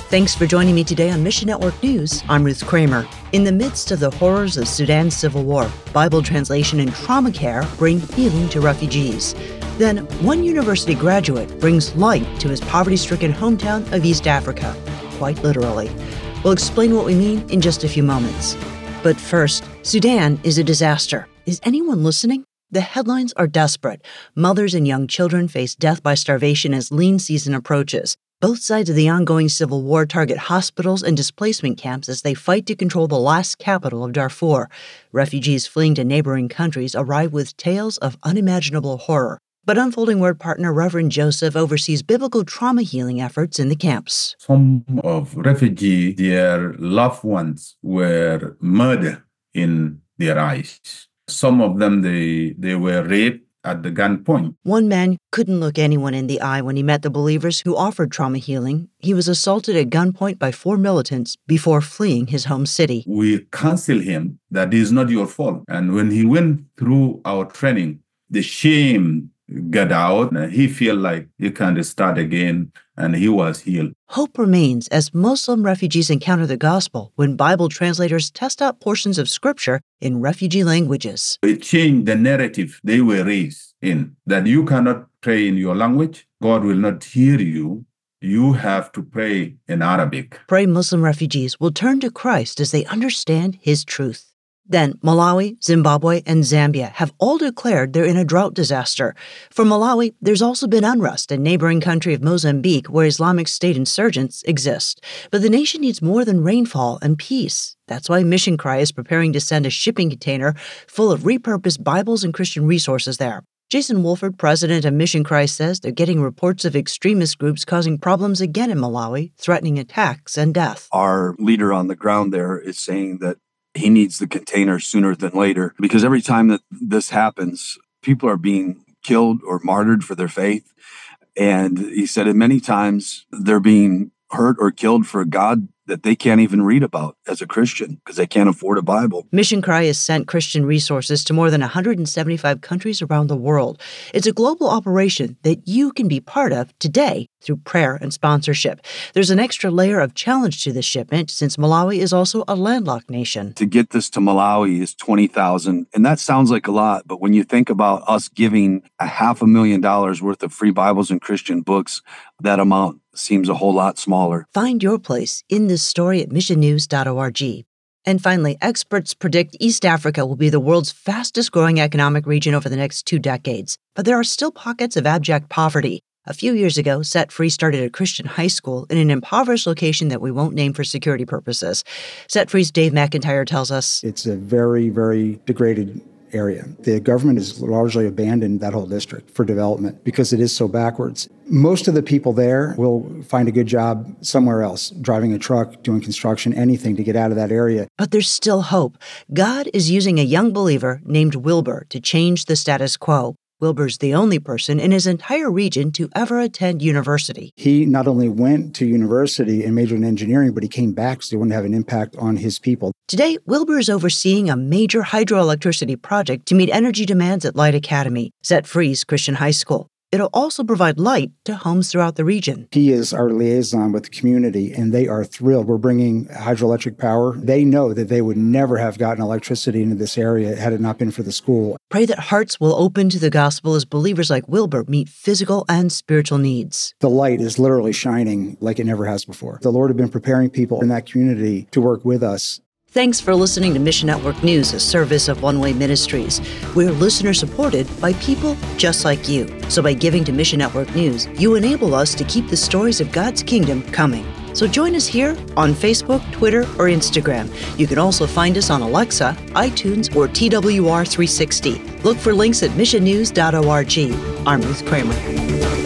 Thanks for joining me today on Mission Network News. I'm Ruth Kramer. In the midst of the horrors of Sudan's civil war, Bible translation and trauma care bring healing to refugees. Then, one university graduate brings light to his poverty-stricken hometown of East Africa, quite literally. We'll explain what we mean in just a few moments. But first, Sudan is a disaster. Is anyone listening? The headlines are desperate. Mothers and young children face death by starvation as lean season approaches. Both sides of the ongoing civil war target hospitals and displacement camps as they fight to control the last capital of Darfur. Refugees fleeing to neighboring countries arrive with tales of unimaginable horror. But Unfolding Word partner Reverend Joseph oversees biblical trauma healing efforts in the camps. Some of refugees, their loved ones were murdered in their eyes. Some of them, they were raped at the gunpoint. One man couldn't look anyone in the eye when he met the believers who offered trauma healing. He was assaulted at gunpoint by 4 militants before fleeing his home city. We counsel him that it is not your fault. And when he went through our training, the shame got out, and he felt like he can start again, and he was healed. Hope remains as Muslim refugees encounter the gospel when Bible translators test out portions of Scripture in refugee languages. It changed the narrative they were raised in, that you cannot pray in your language, God will not hear you. You have to pray in Arabic. Pray Muslim refugees will turn to Christ as they understand His truth. Then, Malawi, Zimbabwe, and Zambia have all declared they're in a drought disaster. For Malawi, there's also been unrest in neighboring country of Mozambique where Islamic State insurgents exist. But the nation needs more than rainfall and peace. That's why Mission Cry is preparing to send a shipping container full of repurposed Bibles and Christian resources there. Jason Wolford, president of Mission Cry, says they're getting reports of extremist groups causing problems again in Malawi, threatening attacks and death. Our leader on the ground there is saying that he needs the container sooner than later, because every time that this happens, people are being killed or martyred for their faith. And he said that many times they're being hurt or killed for a God that they can't even read about as a Christian because they can't afford a Bible. Mission Cry has sent Christian resources to more than 175 countries around the world. It's a global operation that you can be part of today through prayer and sponsorship. There's an extra layer of challenge to this shipment since Malawi is also a landlocked nation. To get this to Malawi is $20,000, and that sounds like a lot, but when you think about us giving $500,000 worth of free Bibles and Christian books, that amount seems a whole lot smaller. Find your place in this story at missionnews.org. And finally, experts predict East Africa will be the world's fastest growing economic region over the next 2 decades. But there are still pockets of abject poverty. A few years ago, Set Free started a Christian high school in an impoverished location that we won't name for security purposes. Set Free's Dave McIntyre tells us, it's a very, very degraded area. The government has largely abandoned that whole district for development because it is so backwards. Most of the people there will find a good job somewhere else, driving a truck, doing construction, anything to get out of that area. But there's still hope. God is using a young believer named Wilbur to change the status quo. Wilbur's the only person in his entire region to ever attend university. He not only went to university and majored in engineering, but he came back so he wouldn't have an impact on his people. Today, Wilbur is overseeing a major hydroelectricity project to meet energy demands at Light Academy, Set Free's Christian high school. It'll also provide light to homes throughout the region. He is our liaison with the community, and they are thrilled. We're bringing hydroelectric power. They know that they would never have gotten electricity into this area had it not been for the school. Pray that hearts will open to the gospel as believers like Wilbur meet physical and spiritual needs. The light is literally shining like it never has before. The Lord had been preparing people in that community to work with us. Thanks for listening to Mission Network News, a service of One Way Ministries. We're listener-supported by people just like you. So by giving to Mission Network News, you enable us to keep the stories of God's kingdom coming. So join us here on Facebook, Twitter, or Instagram. You can also find us on Alexa, iTunes, or TWR360. Look for links at missionnews.org. I'm Ruth Kramer.